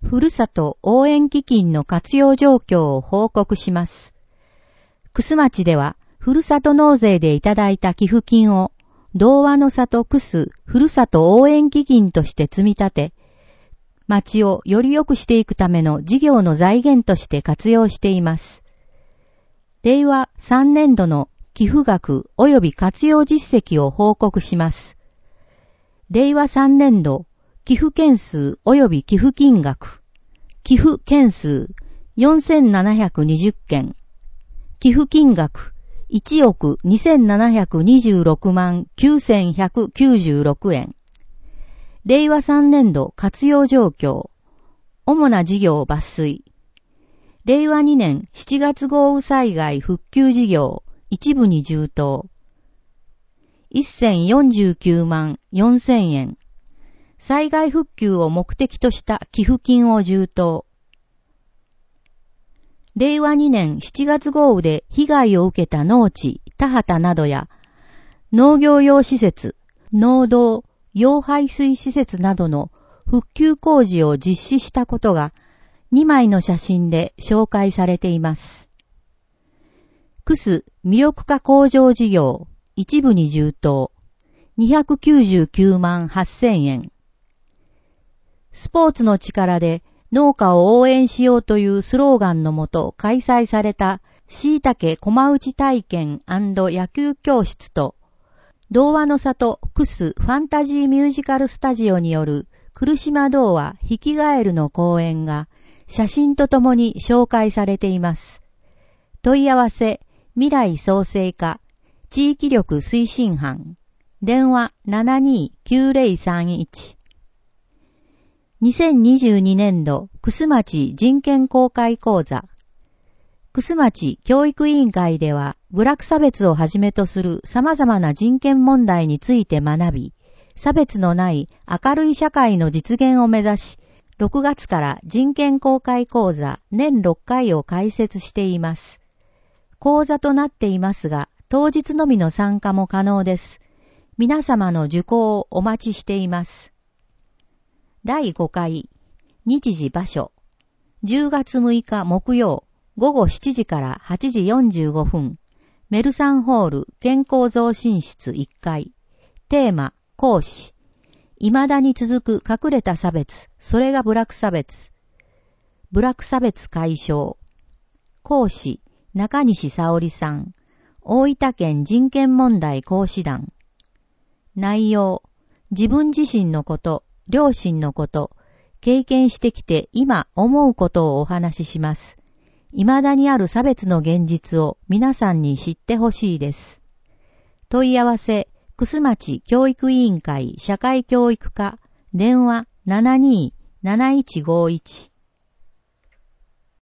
ふるさと応援基金の活用状況を報告します。楠町では、ふるさと納税でいただいた寄付金を、童話の里楠ふるさと応援基金として積み立て、町をより良くしていくための事業の財源として活用しています。令和3年度の寄付額及び活用実績を報告します。令和3年度、寄付件数及び寄付金額、寄付件数4720件、寄付金額1億2726万9196円。令和3年度活用状況。主な事業抜粋。令和2年7月豪雨災害復旧事業一部に充当。1049万4000円。災害復旧を目的とした寄付金を充当。令和2年7月豪雨で被害を受けた農地、田畑などや、農業用施設、農道、用排水施設などの復旧工事を実施したことが2枚の写真で紹介されています。楠魅力化向上事業、一部に充当、299万8000円。スポーツの力で農家を応援しようというスローガンのもと開催された椎茸駒打ち体験&野球教室と童話の里楠ファンタジーミュージカルスタジオによる来島童話ヒキガエルの公演が写真とともに紹介されています。問い合わせ未来創生課地域力推進班電話729031。2022年度、楠町人権公開講座。楠町教育委員会では、部落差別をはじめとする様々な人権問題について学び、差別のない明るい社会の実現を目指し、6月から人権公開講座年6回を開設しています。講座となっていますが、当日のみの参加も可能です。皆様の受講をお待ちしています。第5回、日時場所、10月6日木曜、午後7時から8時45分、メルサンホール健康増進室1階、テーマ、講師、未だに続く隠れた差別、それが部落差別、部落差別解消、講師、中西沙織さん、大分県人権問題講師団、内容、自分自身のこと、両親のこと、経験してきて今思うことをお話しします。未だにある差別の現実を皆さんに知ってほしいです。問い合わせ、楠町教育委員会社会教育課、電話72-7151